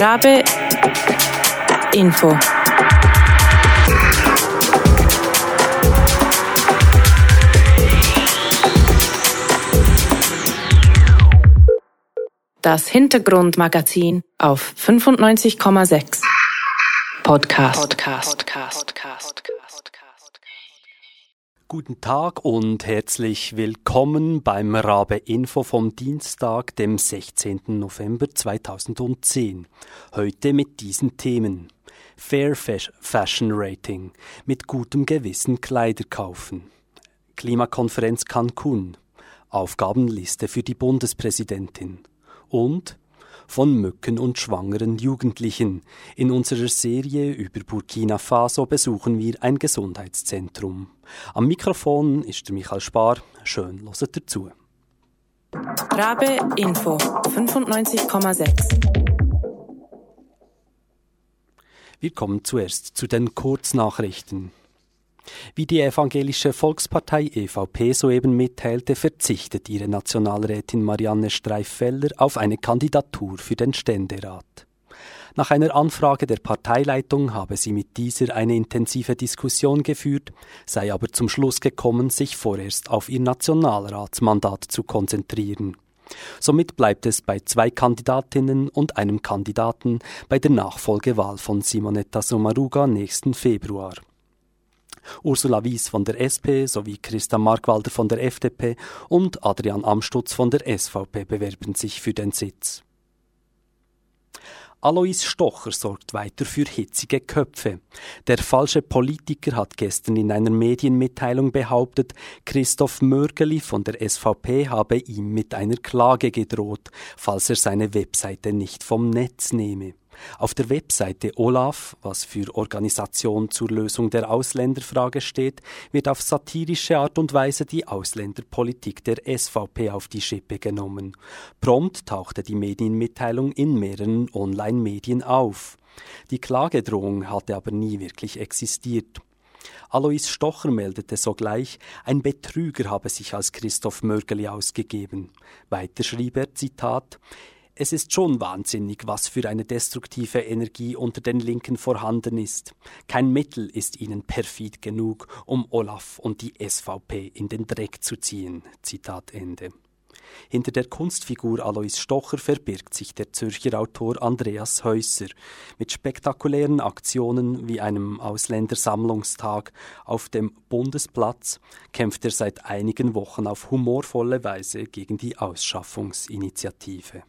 Rabe Info. Das Hintergrundmagazin auf 95,6 Podcast. Guten Tag und herzlich willkommen beim Rabe Info vom Dienstag, dem 16. November 2010. Heute mit diesen Themen: Fair Fashion Rating, mit gutem Gewissen Kleider kaufen, Klimakonferenz Cancun, Aufgabenliste für die Bundespräsidentin und von Mücken und schwangeren Jugendlichen. In unserer Serie über Burkina Faso besuchen wir ein Gesundheitszentrum. Am Mikrofon ist der Michael Spar. Schön, hört dazu. Rabe Info 95,6. Wir kommen zuerst zu den Kurznachrichten. Wie die Evangelische Volkspartei EVP soeben mitteilte, verzichtet ihre Nationalrätin Marianne Streif-Feller auf eine Kandidatur für den Ständerat. Nach einer Anfrage der Parteileitung habe sie mit dieser eine intensive Diskussion geführt, sei aber zum Schluss gekommen, sich vorerst auf ihr Nationalratsmandat zu konzentrieren. Somit bleibt es bei 2 Kandidatinnen und einem Kandidaten bei der Nachfolgewahl von Simonetta Sommaruga nächsten Februar. Ursula Wies von der SP sowie Christa Markwalder von der FDP und Adrian Amstutz von der SVP bewerben sich für den Sitz. Alois Stocher sorgt weiter für hitzige Köpfe. Der falsche Politiker hat gestern in einer Medienmitteilung behauptet, Christoph Mörgeli von der SVP habe ihm mit einer Klage gedroht, falls er seine Webseite nicht vom Netz nehme. Auf der Webseite OLAF, was für Organisation zur Lösung der Ausländerfrage steht, wird auf satirische Art und Weise die Ausländerpolitik der SVP auf die Schippe genommen. Prompt tauchte die Medienmitteilung in mehreren Online-Medien auf. Die Klagedrohung hatte aber nie wirklich existiert. Alois Stocher meldete sogleich, ein Betrüger habe sich als Christoph Mörgeli ausgegeben. Weiter schrieb er, Zitat: Es ist schon wahnsinnig, was für eine destruktive Energie unter den Linken vorhanden ist. Kein Mittel ist ihnen perfid genug, um Olaf und die SVP in den Dreck zu ziehen. Zitat Ende. Hinter der Kunstfigur Alois Stocher verbirgt sich der Zürcher Autor Andreas Häusser. Mit spektakulären Aktionen wie einem Ausländersammlungstag auf dem Bundesplatz kämpft er seit einigen Wochen auf humorvolle Weise gegen die Ausschaffungsinitiative.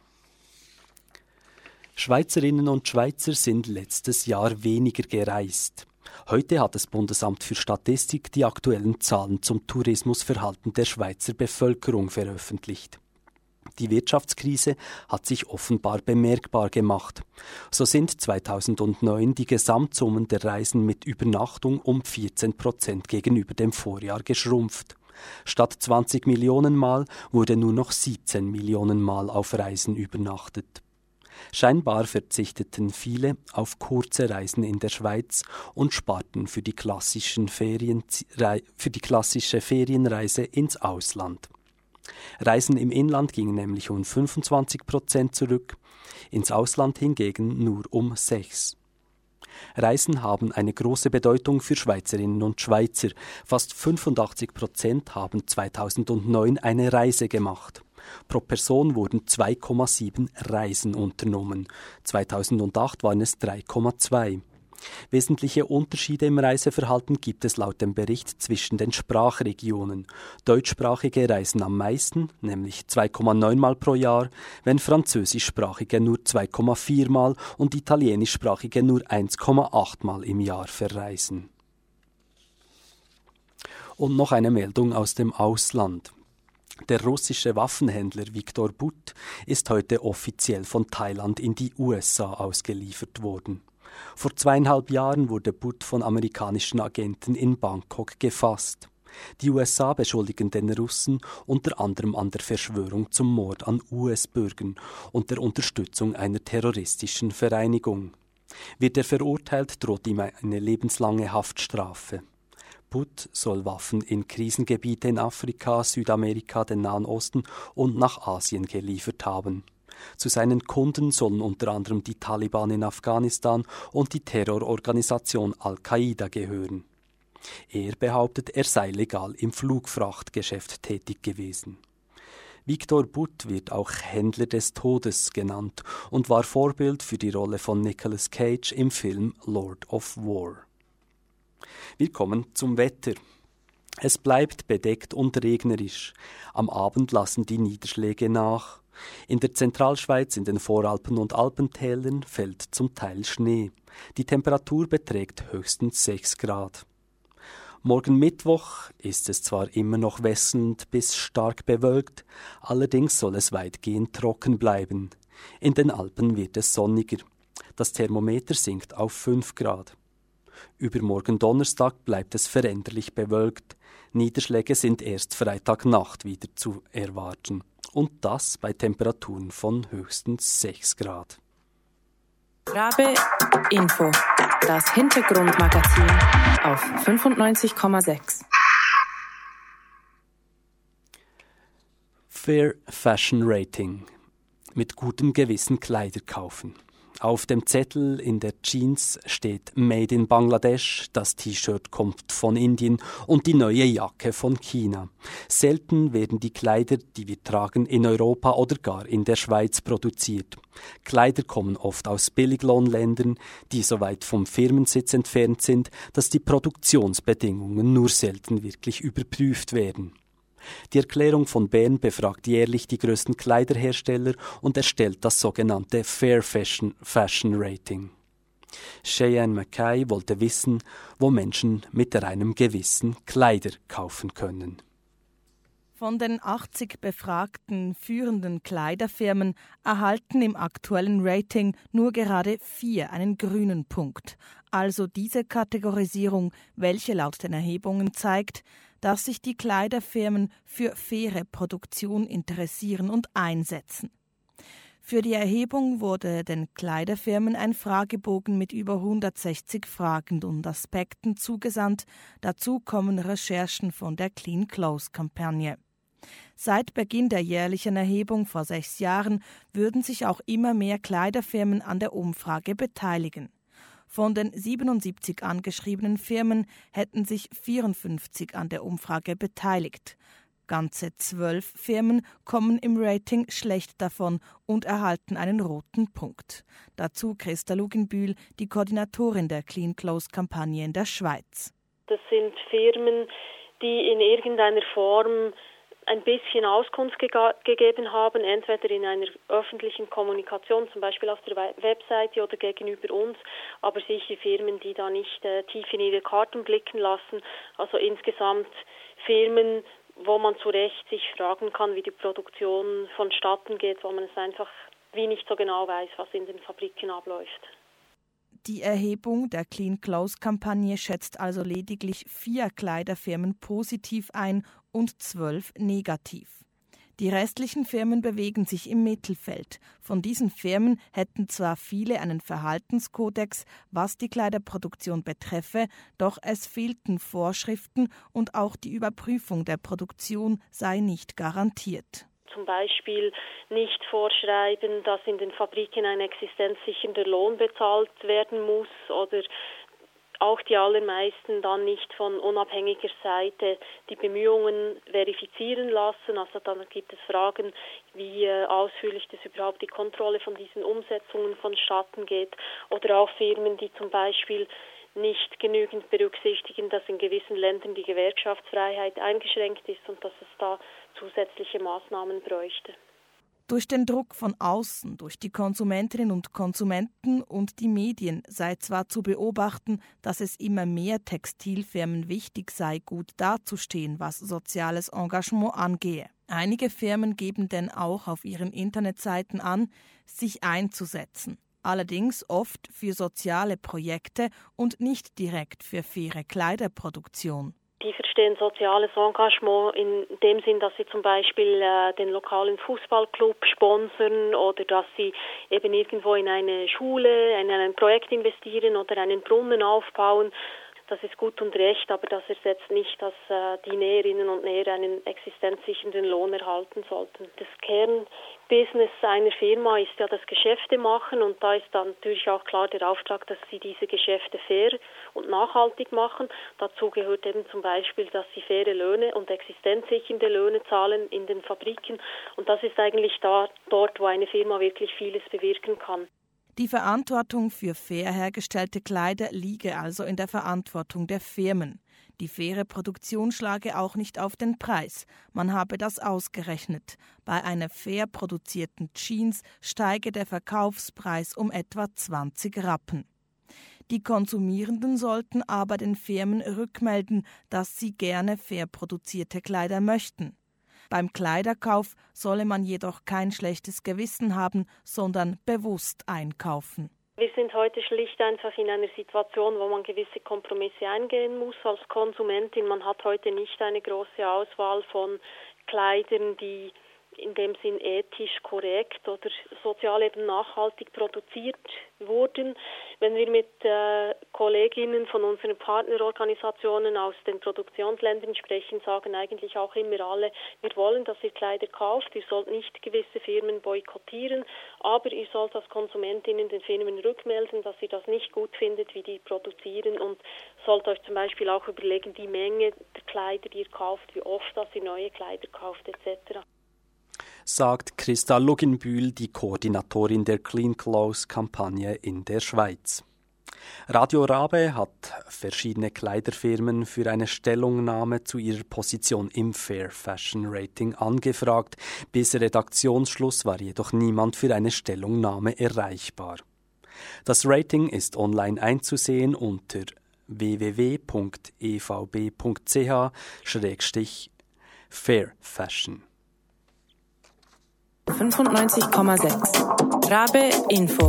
Schweizerinnen und Schweizer sind letztes Jahr weniger gereist. Heute hat das Bundesamt für Statistik die aktuellen Zahlen zum Tourismusverhalten der Schweizer Bevölkerung veröffentlicht. Die Wirtschaftskrise hat sich offenbar bemerkbar gemacht. So sind 2009 die Gesamtsummen der Reisen mit Übernachtung um 14% gegenüber dem Vorjahr geschrumpft. Statt 20 Millionen Mal wurde nur noch 17 Millionen Mal auf Reisen übernachtet. Scheinbar verzichteten viele auf kurze Reisen in der Schweiz und sparten für die klassische Ferienreise ins Ausland. Reisen im Inland gingen nämlich um 25% zurück, ins Ausland hingegen nur um 6%. Reisen haben eine große Bedeutung für Schweizerinnen und Schweizer. Fast 85% haben 2009 eine Reise gemacht. Pro Person wurden 2,7 Reisen unternommen. 2008 waren es 3,2. Wesentliche Unterschiede im Reiseverhalten gibt es laut dem Bericht zwischen den Sprachregionen. Deutschsprachige reisen am meisten, nämlich 2,9 Mal pro Jahr, wenn Französischsprachige nur 2,4 Mal und Italienischsprachige nur 1,8 Mal im Jahr verreisen. Und noch eine Meldung aus dem Ausland. Der russische Waffenhändler Viktor Butt ist heute offiziell von Thailand in die USA ausgeliefert worden. Vor 2,5 Jahren wurde Butt von amerikanischen Agenten in Bangkok gefasst. Die USA beschuldigen den Russen unter anderem an der Verschwörung zum Mord an US-Bürgern und der Unterstützung einer terroristischen Vereinigung. Wird er verurteilt, droht ihm eine lebenslange Haftstrafe. Butt soll Waffen in Krisengebiete in Afrika, Südamerika, den Nahen Osten und nach Asien geliefert haben. Zu seinen Kunden sollen unter anderem die Taliban in Afghanistan und die Terrororganisation Al-Qaida gehören. Er behauptet, er sei legal im Flugfrachtgeschäft tätig gewesen. Victor Butt wird auch Händler des Todes genannt und war Vorbild für die Rolle von Nicolas Cage im Film Lord of War. Wir kommen zum Wetter. Es bleibt bedeckt und regnerisch. Am Abend lassen die Niederschläge nach. In der Zentralschweiz, in den Voralpen und Alpentälern fällt zum Teil Schnee. Die Temperatur beträgt höchstens 6 Grad. Morgen Mittwoch ist es zwar immer noch wechselnd bis stark bewölkt, allerdings soll es weitgehend trocken bleiben. In den Alpen wird es sonniger. Das Thermometer sinkt auf 5 Grad. Übermorgen Donnerstag bleibt es veränderlich bewölkt. Niederschläge sind erst Freitagnacht wieder zu erwarten. Und das bei Temperaturen von höchstens 6 Grad. Rabe Info. Das Hintergrundmagazin auf 95,6. Fair Fashion Rating. Mit gutem Gewissen Kleider kaufen. Auf dem Zettel in der Jeans steht Made in Bangladesch, das T-Shirt kommt von Indien und die neue Jacke von China. Selten werden die Kleider, die wir tragen, in Europa oder gar in der Schweiz produziert. Kleider kommen oft aus Billiglohnländern, die so weit vom Firmensitz entfernt sind, dass die Produktionsbedingungen nur selten wirklich überprüft werden. Die Erklärung von Bern befragt jährlich die größten Kleiderhersteller und erstellt das sogenannte Fair Fashion Rating. Cheyenne Mackay wollte wissen, wo Menschen mit reinem Gewissen Kleider kaufen können. Von den 80 befragten führenden Kleiderfirmen erhalten im aktuellen Rating nur gerade 4 einen grünen Punkt. Also diese Kategorisierung, welche laut den Erhebungen zeigt, dass sich die Kleiderfirmen für faire Produktion interessieren und einsetzen. Für die Erhebung wurde den Kleiderfirmen ein Fragebogen mit über 160 Fragen und Aspekten zugesandt. Dazu kommen Recherchen von der Clean Clothes-Kampagne. Seit Beginn der jährlichen Erhebung vor 6 Jahren würden sich auch immer mehr Kleiderfirmen an der Umfrage beteiligen. Von den 77 angeschriebenen Firmen hätten sich 54 an der Umfrage beteiligt. Ganze 12 Firmen kommen im Rating schlecht davon und erhalten einen roten Punkt. Dazu Christa Luginbühl, die Koordinatorin der Clean Clothes-Kampagne in der Schweiz. Das sind Firmen, die in irgendeiner Form ein bisschen Auskunft gegeben haben, entweder in einer öffentlichen Kommunikation, zum Beispiel auf der Webseite oder gegenüber uns, aber sicher Firmen, die da nicht tief in ihre Karten blicken lassen. Also insgesamt Firmen, wo man zu Recht sich fragen kann, wie die Produktion vonstatten geht, wo man es einfach wie nicht so genau weiß, was in den Fabriken abläuft. Die Erhebung der Clean Clothes-Kampagne schätzt also lediglich 4 Kleiderfirmen positiv ein und 12 negativ. Die restlichen Firmen bewegen sich im Mittelfeld. Von diesen Firmen hätten zwar viele einen Verhaltenskodex, was die Kleiderproduktion betreffe, doch es fehlten Vorschriften und auch die Überprüfung der Produktion sei nicht garantiert. Zum Beispiel nicht vorschreiben, dass in den Fabriken ein existenzsichernder Lohn bezahlt werden muss oder auch die allermeisten dann nicht von unabhängiger Seite die Bemühungen verifizieren lassen. Also dann gibt es Fragen, wie ausführlich das überhaupt die Kontrolle von diesen Umsetzungen vonstatten geht. Oder auch Firmen, die zum Beispiel nicht genügend berücksichtigen, dass in gewissen Ländern die Gewerkschaftsfreiheit eingeschränkt ist und dass es da zusätzliche Maßnahmen bräuchte. Durch den Druck von außen, durch die Konsumentinnen und Konsumenten und die Medien sei zwar zu beobachten, dass es immer mehr Textilfirmen wichtig sei, gut dazustehen, was soziales Engagement angehe. Einige Firmen geben denn auch auf ihren Internetseiten an, sich einzusetzen. Allerdings oft für soziale Projekte und nicht direkt für faire Kleiderproduktion. Die verstehen soziales Engagement in dem Sinn, dass sie zum Beispiel den lokalen Fußballclub sponsern oder dass sie eben irgendwo in eine Schule, in ein Projekt investieren oder einen Brunnen aufbauen. das ist gut und recht, aber das ersetzt nicht, dass die Näherinnen und Näher einen existenzsichernden Lohn erhalten sollten. Das Kernbusiness einer Firma ist ja das Geschäfte machen und da ist dann natürlich auch klar der Auftrag, dass sie diese Geschäfte fair und nachhaltig machen. Dazu gehört eben zum Beispiel, dass sie faire Löhne und existenzsichernde Löhne zahlen in den Fabriken und das ist eigentlich dort, wo eine Firma wirklich vieles bewirken kann. Die Verantwortung für fair hergestellte Kleider liege also in der Verantwortung der Firmen. Die faire Produktion schlage auch nicht auf den Preis. Man habe das ausgerechnet. Bei einer fair produzierten Jeans steige der Verkaufspreis um etwa 20 Rappen. Die Konsumierenden sollten aber den Firmen rückmelden, dass sie gerne fair produzierte Kleider möchten. Beim Kleiderkauf solle man jedoch kein schlechtes Gewissen haben, sondern bewusst einkaufen. Wir sind heute schlicht einfach in einer Situation, wo man gewisse Kompromisse eingehen muss als Konsumentin. Man hat heute nicht eine große Auswahl von Kleidern, die in dem Sinn ethisch korrekt oder sozial eben nachhaltig produziert wurden. Wenn wir mit Kolleginnen von unseren Partnerorganisationen aus den Produktionsländern sprechen, sagen eigentlich auch immer alle, wir wollen, dass ihr Kleider kauft, ihr sollt nicht gewisse Firmen boykottieren, aber ihr sollt als Konsumentinnen den Firmen rückmelden, dass ihr das nicht gut findet, wie die produzieren und sollt euch zum Beispiel auch überlegen, die Menge der Kleider, die ihr kauft, wie oft dass ihr neue Kleider kauft etc. Sagt Christa Luginbühl, die Koordinatorin der Clean Clothes-Kampagne in der Schweiz. Radio Rabe hat verschiedene Kleiderfirmen für eine Stellungnahme zu ihrer Position im Fair Fashion Rating angefragt. Bis Redaktionsschluss war jedoch niemand für eine Stellungnahme erreichbar. Das Rating ist online einzusehen unter www.evb.ch/fairfashion. 95,6 Rabe Info.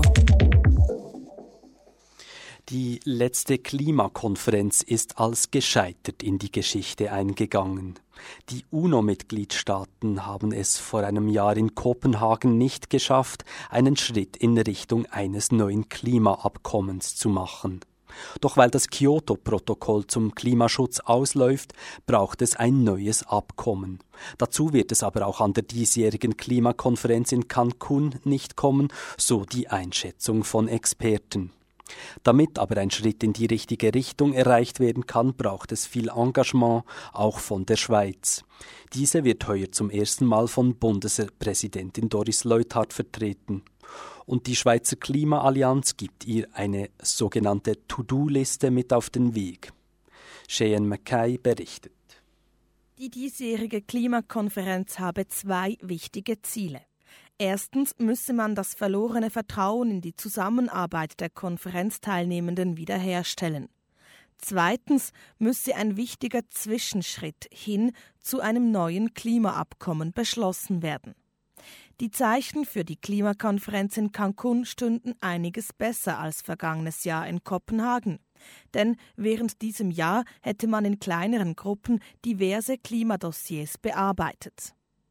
Die letzte Klimakonferenz ist als gescheitert in die Geschichte eingegangen. Die UNO-Mitgliedstaaten haben es vor einem Jahr in Kopenhagen nicht geschafft, einen Schritt in Richtung eines neuen Klimaabkommens zu machen. Doch weil das Kyoto-Protokoll zum Klimaschutz ausläuft, braucht es ein neues Abkommen. Dazu wird es aber auch an der diesjährigen Klimakonferenz in Cancun nicht kommen, so die Einschätzung von Experten. Damit aber ein Schritt in die richtige Richtung erreicht werden kann, braucht es viel Engagement, auch von der Schweiz. Diese wird heuer zum ersten Mal von Bundespräsidentin Doris Leuthard vertreten. Und die Schweizer Klimaallianz gibt ihr eine sogenannte To-Do-Liste mit auf den Weg. Cheyenne Mackay berichtet. Die diesjährige Klimakonferenz habe 2 wichtige Ziele. Erstens müsse man das verlorene Vertrauen in die Zusammenarbeit der Konferenzteilnehmenden wiederherstellen. Zweitens müsse ein wichtiger Zwischenschritt hin zu einem neuen Klimaabkommen beschlossen werden. Die Zeichen für die Klimakonferenz in Cancun stünden einiges besser als vergangenes Jahr in Kopenhagen. Denn während diesem Jahr hätte man in kleineren Gruppen diverse Klimadossiers bearbeitet.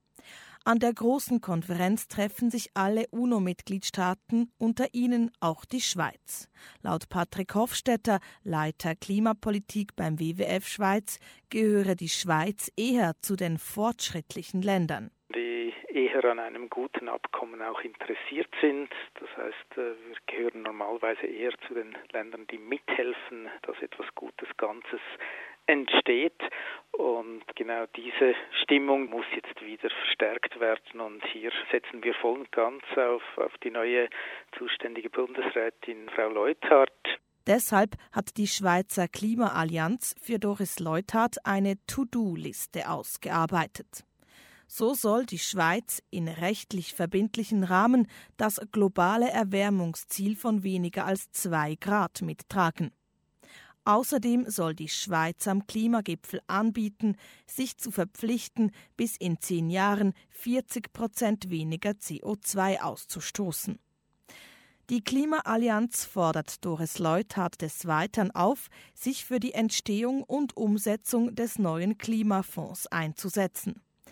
An der großen Konferenz treffen sich alle UNO-Mitgliedstaaten, unter ihnen auch die Schweiz. Laut Patrick Hofstetter, Leiter Klimapolitik beim WWF Schweiz, gehöre die Schweiz eher zu den fortschrittlichen Ländern. Die eher an einem guten Abkommen auch interessiert sind. Das heißt, wir gehören normalerweise eher zu den Ländern, die mithelfen, dass etwas Gutes Ganzes entsteht. Und genau diese Stimmung muss jetzt wieder verstärkt werden. Und hier setzen wir voll und ganz auf die neue zuständige Bundesrätin Frau Leuthard. Deshalb hat die Schweizer Klimaallianz für Doris Leuthard eine To-Do-Liste ausgearbeitet. So soll die Schweiz in rechtlich verbindlichen Rahmen das globale Erwärmungsziel von weniger als 2 Grad mittragen. Außerdem soll die Schweiz am Klimagipfel anbieten, sich zu verpflichten, bis in 10 Jahren 40% weniger CO2 auszustoßen. Die Klimaallianz fordert Doris Leuthard des Weiteren auf, sich für die Entstehung und Umsetzung des neuen Klimafonds einzusetzen.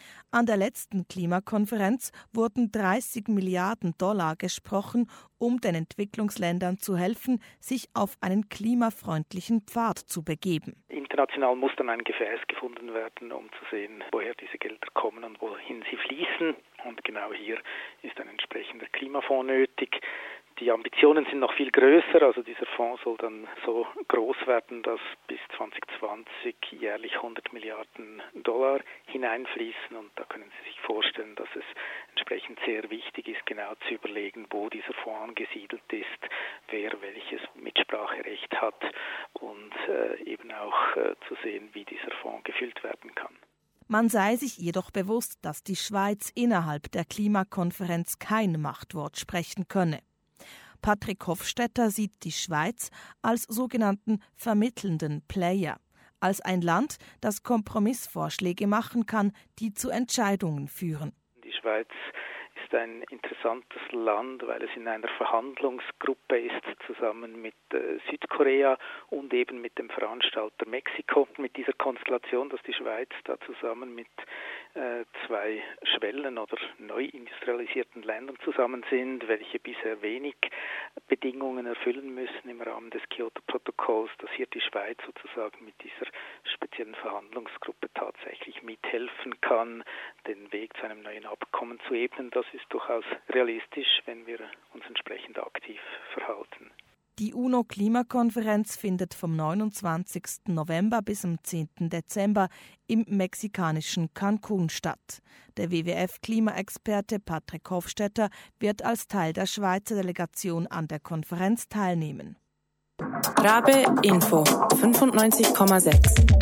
An der letzten Klimakonferenz wurden 30 Milliarden $ gesprochen, um den Entwicklungsländern zu helfen, sich auf einen klimafreundlichen Pfad zu begeben. International muss dann ein Gefäß gefunden werden, um zu sehen, woher diese Gelder kommen und wohin sie fließen. Und genau hier ist ein entsprechender Klimafonds nötig. Die Ambitionen sind noch viel größer, also dieser Fonds soll dann so groß werden, dass bis 2020 jährlich 100 Milliarden $ hineinfließen. Und da können Sie sich vorstellen, dass es entsprechend sehr wichtig ist, genau zu überlegen, wo dieser Fonds angesiedelt ist, wer welches Mitspracherecht hat und eben auch zu sehen, wie dieser Fonds gefüllt werden kann. Man sei sich jedoch bewusst, dass die Schweiz innerhalb der Klimakonferenz kein Machtwort sprechen könne. Patrick Hofstetter sieht die Schweiz als sogenannten vermittelnden Player, als ein Land, das Kompromissvorschläge machen kann, die zu Entscheidungen führen. Die Schweiz ist ein interessantes Land, weil es in einer Verhandlungsgruppe ist, zusammen mit Südkorea und eben mit dem Veranstalter Mexiko. Mit dieser Konstellation, dass die Schweiz da zusammen mit zwei Schwellen- oder neu industrialisierten Ländern zusammen sind, welche bisher wenig Bedingungen erfüllen müssen im Rahmen des Kyoto-Protokolls, dass hier die Schweiz sozusagen mit dieser speziellen Verhandlungsgruppe tatsächlich mithelfen kann, den Weg zu einem neuen Abkommen zu ebnen. Das ist durchaus realistisch, wenn wir uns entsprechend aktiv verhalten. Die UNO-Klimakonferenz findet vom 29. November bis zum 10. Dezember im mexikanischen Cancún statt. Der WWF-Klimaexperte Patrick Hofstetter wird als Teil der Schweizer Delegation an der Konferenz teilnehmen. Rabe Info 95,6.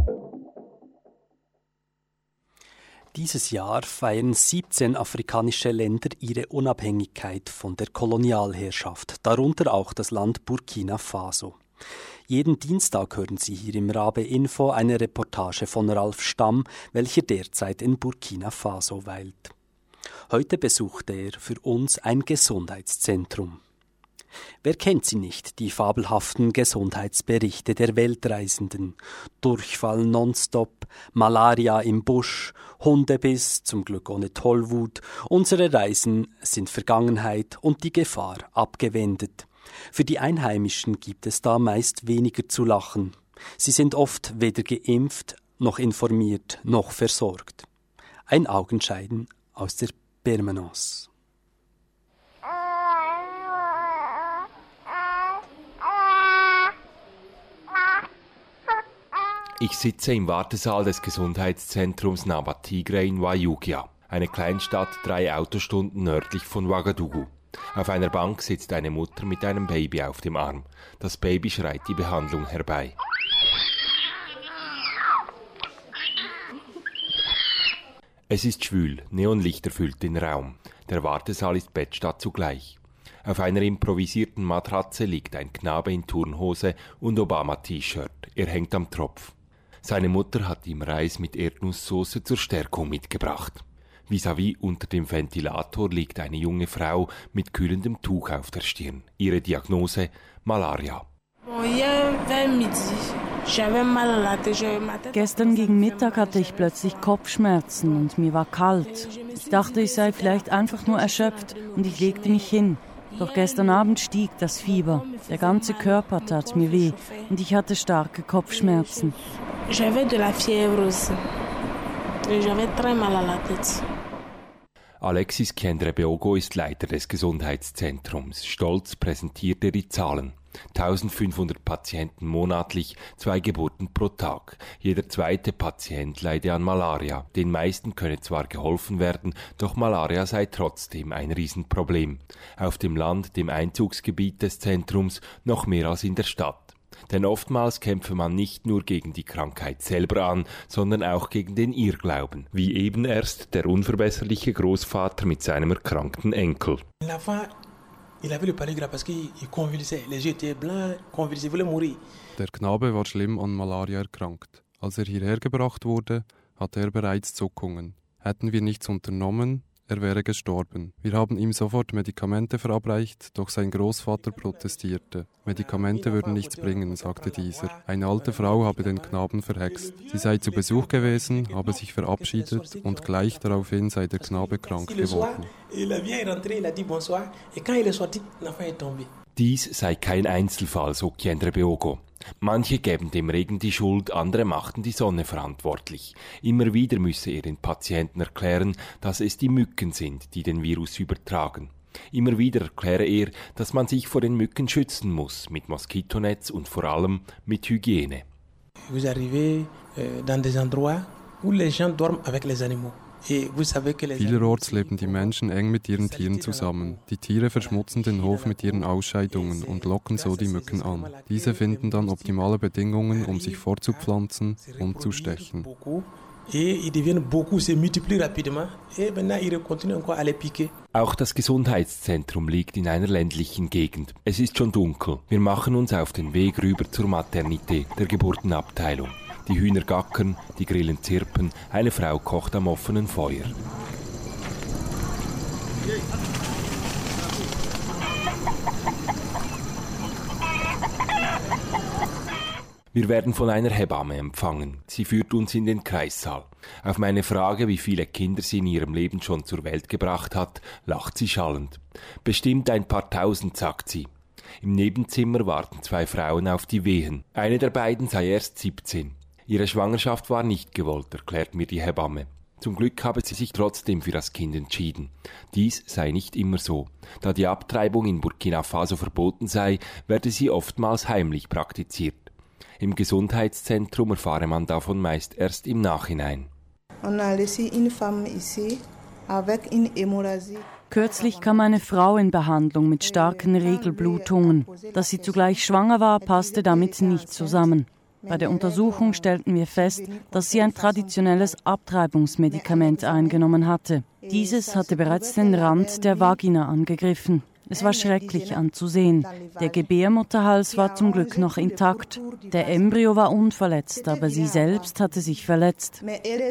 Dieses Jahr feiern 17 afrikanische Länder ihre Unabhängigkeit von der Kolonialherrschaft, darunter auch das Land Burkina Faso. Jeden Dienstag hören Sie hier im Rabe Info eine Reportage von Ralf Stamm, welcher derzeit in Burkina Faso weilt. Heute besuchte er für uns ein Gesundheitszentrum. Wer kennt sie nicht, die fabelhaften Gesundheitsberichte der Weltreisenden? Durchfall nonstop, Malaria im Busch, Hundebiss, zum Glück ohne Tollwut. Unsere Reisen sind Vergangenheit und die Gefahr abgewendet. Für die Einheimischen gibt es da meist weniger zu lachen. Sie sind oft weder geimpft, noch informiert, noch versorgt. Ein Augenscheiden aus der Permanence. Ich sitze im Wartesaal des Gesundheitszentrums Naba-Tigre in Wayugia, eine Kleinstadt 3 Autostunden nördlich von Ouagadougou. Auf einer Bank sitzt eine Mutter mit einem Baby auf dem Arm. Das Baby schreit die Behandlung herbei. Es ist schwül, Neonlichter füllt den Raum. Der Wartesaal ist Bettstatt zugleich. Auf einer improvisierten Matratze liegt ein Knabe in Turnhose und Obama-T-Shirt. Er hängt am Tropf. Seine Mutter hat ihm Reis mit Erdnusssoße zur Stärkung mitgebracht. Vis-à-vis unter dem Ventilator liegt eine junge Frau mit kühlendem Tuch auf der Stirn. Ihre Diagnose: Malaria. Gestern gegen Mittag hatte ich plötzlich Kopfschmerzen und mir war kalt. Ich dachte, ich sei vielleicht einfach nur erschöpft und ich legte mich hin. Doch gestern Abend stieg das Fieber. Der ganze Körper tat mir weh und ich hatte starke Kopfschmerzen. Alexis Kendrebeogo ist Leiter des Gesundheitszentrums. Stolz präsentiert er die Zahlen. 1500 Patienten monatlich, 2 Geburten pro Tag. Jeder zweite Patient leide an Malaria. Den meisten könne zwar geholfen werden, doch Malaria sei trotzdem ein Riesenproblem. Auf dem Land, dem Einzugsgebiet des Zentrums, noch mehr als in der Stadt. Denn oftmals kämpfe man nicht nur gegen die Krankheit selber an, sondern auch gegen den Irrglauben. Wie eben erst der unverbesserliche Großvater mit seinem erkrankten Enkel. Der Knabe war schlimm an Malaria erkrankt. Als er hierher gebracht wurde, hatte er bereits Zuckungen. Hätten wir nichts unternommen, er wäre gestorben. Wir haben ihm sofort Medikamente verabreicht, doch sein Großvater protestierte. Medikamente würden nichts bringen, sagte dieser. Eine alte Frau habe den Knaben verhext. Sie sei zu Besuch gewesen, habe sich verabschiedet und gleich daraufhin sei der Knabe krank geworden. Dies sei kein Einzelfall, so Kiendre Beogo. Manche gäben dem Regen die Schuld, andere machten die Sonne verantwortlich. Immer wieder müsse er den Patienten erklären, dass es die Mücken sind, die den Virus übertragen. Immer wieder erkläre er, dass man sich vor den Mücken schützen muss, mit Moskitonetz und vor allem mit Hygiene. Vous arrivez dans des endroits où les gens dorment avec les animaux. Vielerorts leben die Menschen eng mit ihren Tieren zusammen. Die Tiere verschmutzen den Hof mit ihren Ausscheidungen und locken so die Mücken an. Diese finden dann optimale Bedingungen, um sich fortzupflanzen und zu stechen. Auch das Gesundheitszentrum liegt in einer ländlichen Gegend. Es ist schon dunkel. Wir machen uns auf den Weg rüber zur Maternité, der Geburtenabteilung. Die Hühner gackern, die Grillen zirpen, eine Frau kocht am offenen Feuer. Wir werden von einer Hebamme empfangen. Sie führt uns in den Kreissaal. Auf meine Frage, wie viele Kinder sie in ihrem Leben schon zur Welt gebracht hat, lacht sie schallend. Bestimmt ein paar tausend, sagt sie. Im Nebenzimmer warten 2 Frauen auf die Wehen. Eine der beiden sei erst 17. Ihre Schwangerschaft war nicht gewollt, erklärt mir die Hebamme. Zum Glück habe sie sich trotzdem für das Kind entschieden. Dies sei nicht immer so. Da die Abtreibung in Burkina Faso verboten sei, werde sie oftmals heimlich praktiziert. Im Gesundheitszentrum erfahre man davon meist erst im Nachhinein. Kürzlich kam eine Frau in Behandlung mit starken Regelblutungen. Dass sie zugleich schwanger war, passte damit nicht zusammen. Bei der Untersuchung stellten wir fest, dass sie ein traditionelles Abtreibungsmedikament eingenommen hatte. Dieses hatte bereits den Rand der Vagina angegriffen. Es war schrecklich anzusehen. Der Gebärmutterhals war zum Glück noch intakt. Der Embryo war unverletzt, aber sie selbst hatte sich verletzt.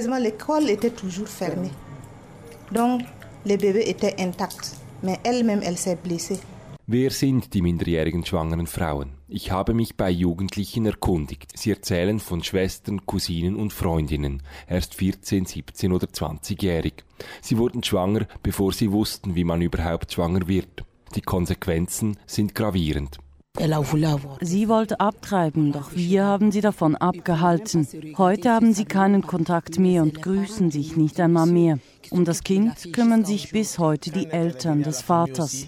Wer sind die minderjährigen schwangeren Frauen? Ich habe mich bei Jugendlichen erkundigt. Sie erzählen von Schwestern, Cousinen und Freundinnen, erst 14, 17 oder 20-jährig. Sie wurden schwanger, bevor sie wussten, wie man überhaupt schwanger wird. Die Konsequenzen sind gravierend. Sie wollte abtreiben, doch wir haben sie davon abgehalten. Heute haben sie keinen Kontakt mehr und grüßen sich nicht einmal mehr. Um das Kind kümmern sich bis heute die Eltern des Vaters.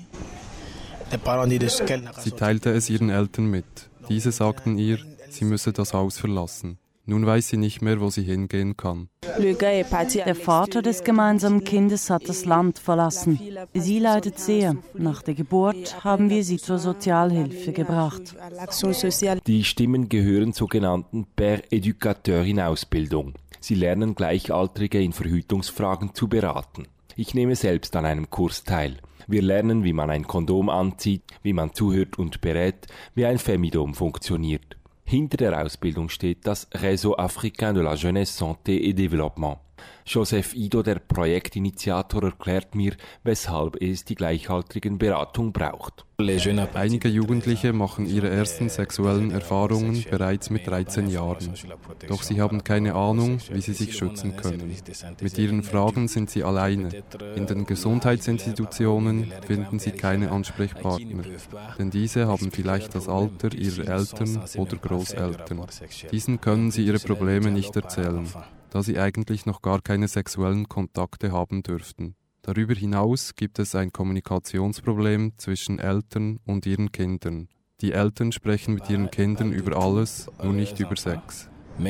Sie teilte es ihren Eltern mit. Diese sagten ihr, sie müsse das Haus verlassen. Nun weiß sie nicht mehr, wo sie hingehen kann. Der Vater des gemeinsamen Kindes hat das Land verlassen. Sie leidet sehr. Nach der Geburt haben wir sie zur Sozialhilfe gebracht. Die Stimmen gehören sogenannten Père Éducateur in Ausbildung. Sie lernen Gleichaltrige in Verhütungsfragen zu beraten. Ich nehme selbst an einem Kurs teil. Wir lernen, wie man ein Kondom anzieht, wie man zuhört und berät, wie ein Femidom funktioniert. Hinter der Ausbildung steht das Réseau Africain de la Jeunesse Santé et Développement. Joseph Ido, der Projektinitiator, erklärt mir, weshalb es die gleichaltrigen Beratung braucht. Einige Jugendliche machen ihre ersten sexuellen Erfahrungen bereits mit 13 Jahren. Doch sie haben keine Ahnung, wie sie sich schützen können. Mit ihren Fragen sind sie alleine. In den Gesundheitsinstitutionen finden sie keine Ansprechpartner, denn diese haben vielleicht das Alter ihrer Eltern oder Großeltern. Diesen können sie ihre Probleme nicht erzählen, da sie eigentlich noch gar keine sexuellen Kontakte haben dürften. Darüber hinaus gibt es ein Kommunikationsproblem zwischen Eltern und ihren Kindern. Die Eltern sprechen mit ihren Kindern über alles, nur nicht über Sex.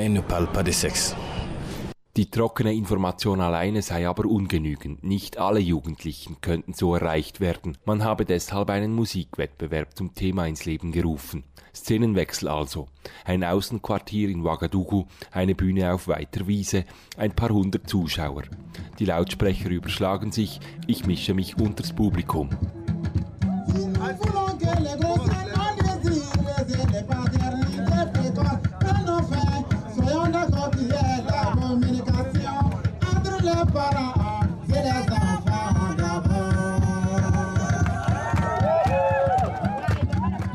Die trockene Information alleine sei aber ungenügend. Nicht alle Jugendlichen könnten so erreicht werden. Man habe deshalb einen Musikwettbewerb zum Thema ins Leben gerufen. Szenenwechsel also. Ein Außenquartier in Ouagadougou, eine Bühne auf weiter Wiese, ein paar hundert Zuschauer. Die Lautsprecher überschlagen sich, ich mische mich unters Publikum.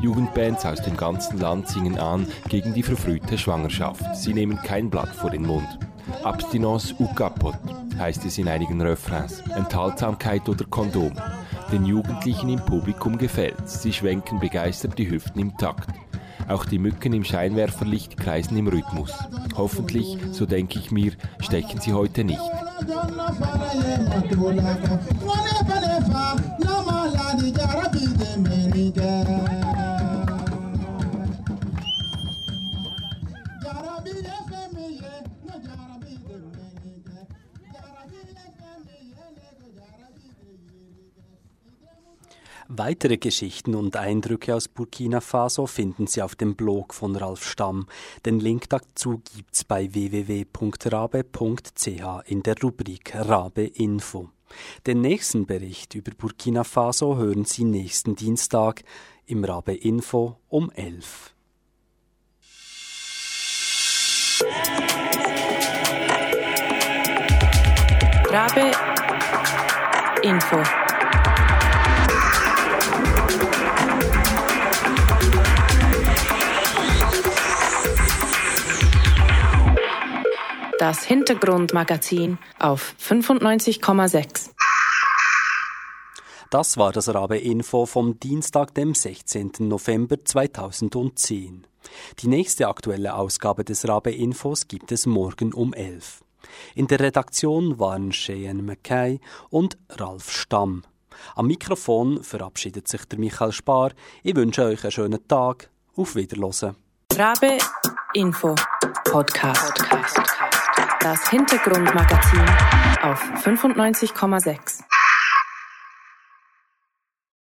Jugendbands aus dem ganzen Land singen an gegen die verfrühte Schwangerschaft. Sie nehmen kein Blatt vor den Mund. Abstinence ou capote heißt es in einigen Refrains. Enthaltsamkeit oder Kondom. Den Jugendlichen im Publikum gefällt's. Sie schwenken begeistert die Hüften im Takt. Auch die Mücken im Scheinwerferlicht kreisen im Rhythmus. Hoffentlich, so denke ich mir, stechen sie heute nicht. Weitere Geschichten und Eindrücke aus Burkina Faso finden Sie auf dem Blog von Ralf Stamm. Den Link dazu gibt's bei www.rabe.ch in der Rubrik Rabe Info. Den nächsten Bericht über Burkina Faso hören Sie nächsten Dienstag im Rabe Info um 11. Rabe Info. Das Hintergrundmagazin auf 95,6. Das war das Rabe Info vom Dienstag, dem 16. November 2010. Die nächste aktuelle Ausgabe des Rabe Infos gibt es morgen um 11. In der Redaktion waren Cheyenne Mackay und Ralf Stamm. Am Mikrofon verabschiedet sich der Michael Spar. Ich wünsche euch einen schönen Tag. Auf Wiederhören. Rabe Info Podcast. Das Hintergrundmagazin auf 95,6.